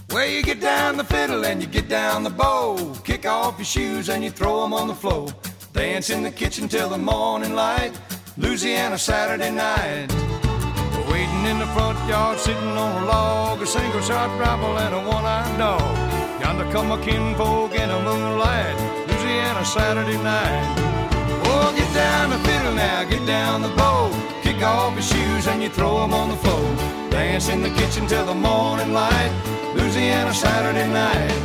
Well, you get down the fiddle and you get down the bow. Kick off your shoes and you throw 'em on the floor. Dance in the kitchen till the morning light. Louisiana Saturday night. Waiting in the front yard, sitting on a log, a single shot rifle and a one-eyed dog. Yonder come my kinfolk in the moonlight. Louisiana Saturday night. Oh, get down the fiddle now, get down the bow. Kick off your shoes and you throw 'em on the floor. Dance in the kitchen till the morning light. Louisiana Saturday night.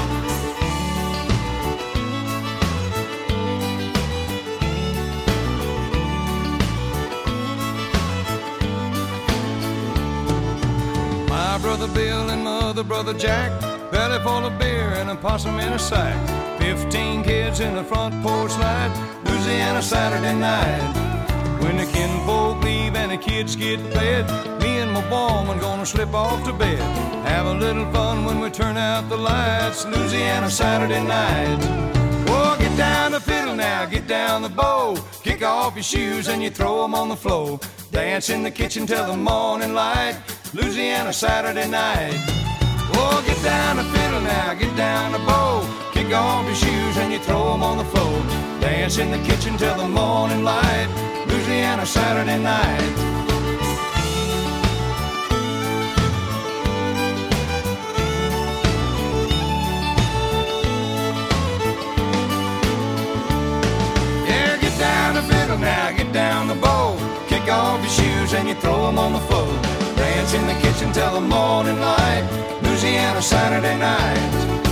My brother Bill and my other brother Jack, belly full of beer and a possum in a sack. 15 kids in the front porch light. Louisiana Saturday night. When the kinfolk leave and the kids get fed, me and my woman gonna slip off to bed. Have a little fun when we turn out the lights. Louisiana Saturday night. Oh, get down the fiddle now, get down the bow. Kick off your shoes and you throw 'em on the floor. Dance in the kitchen till the morning light. Louisiana Saturday night. Oh, get down the fiddle now, get down the bow. Kick off your shoes and you throw 'em on the floor. Dance in the kitchen till the morning light. Louisiana Saturday night. Yeah, get down the fiddle now, get down the bow. Kick off your shoes and you throw 'em on the floor. Dance in the kitchen till the morning light. Louisiana Saturday night.